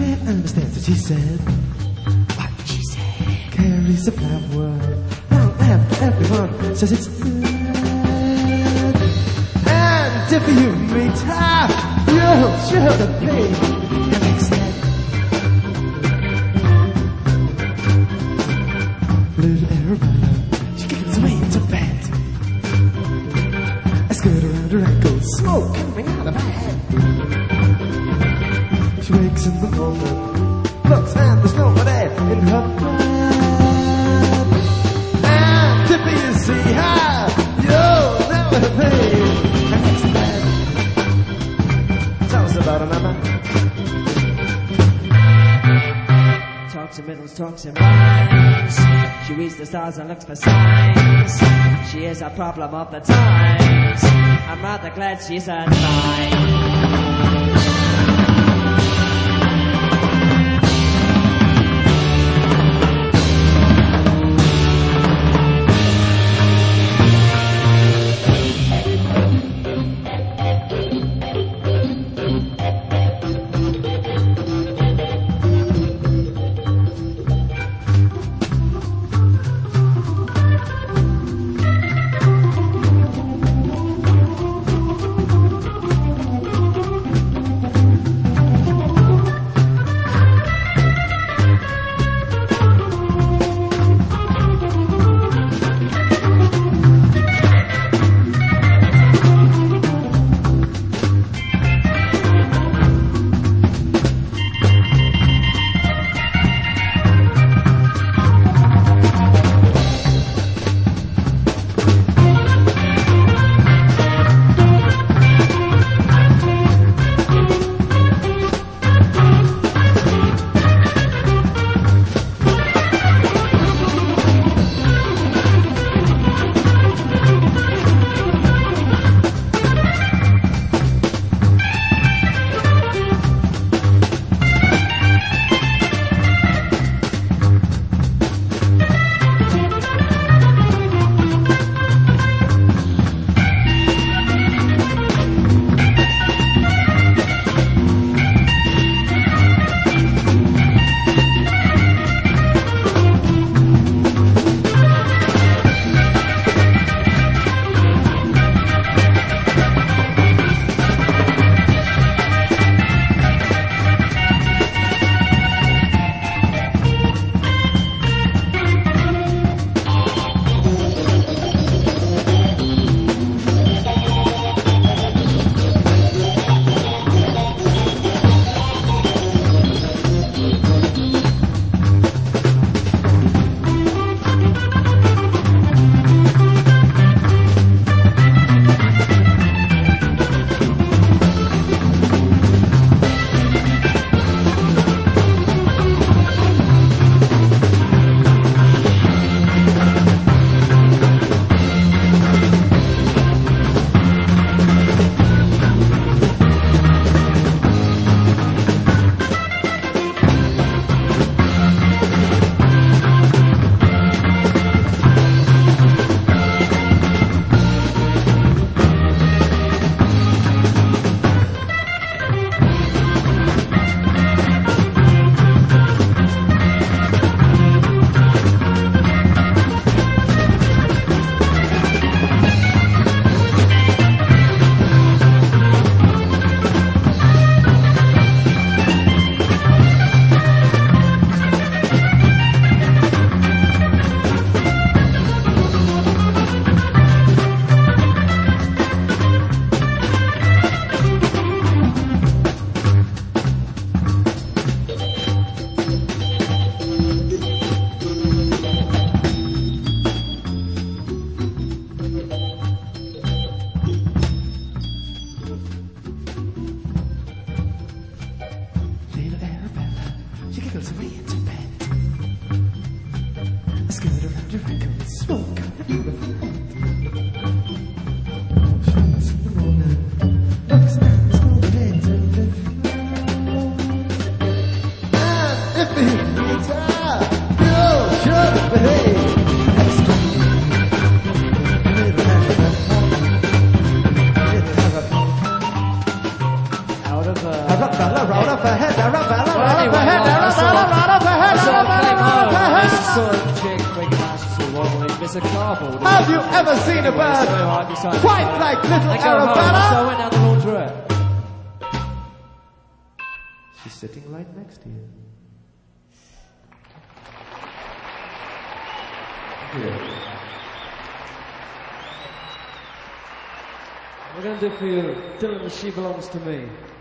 can't understand what she said. What did she say? Carries a flower. Now after everyone says it's good. And if you meet her, you'll sure to pay. And instead, little Arabella, she gets away into bed. I skirt around her ankles, smoke coming out of her head. She wakes in the morning, looks and there's nobody in her bed. And if you see her, you'll never pay. And next bed, tell us about her, mama. Talks in riddles, talks in rhymes. She reads the stars and looks for signs. She is a problem of the times. I'm rather glad she's a nine. It's a cardboard. Have you ever seen a bird quite like little So I Arabella? went down the laundrette. She's sitting right next to you. Here. We're going to do for you, Dylan, She Belongs to Me.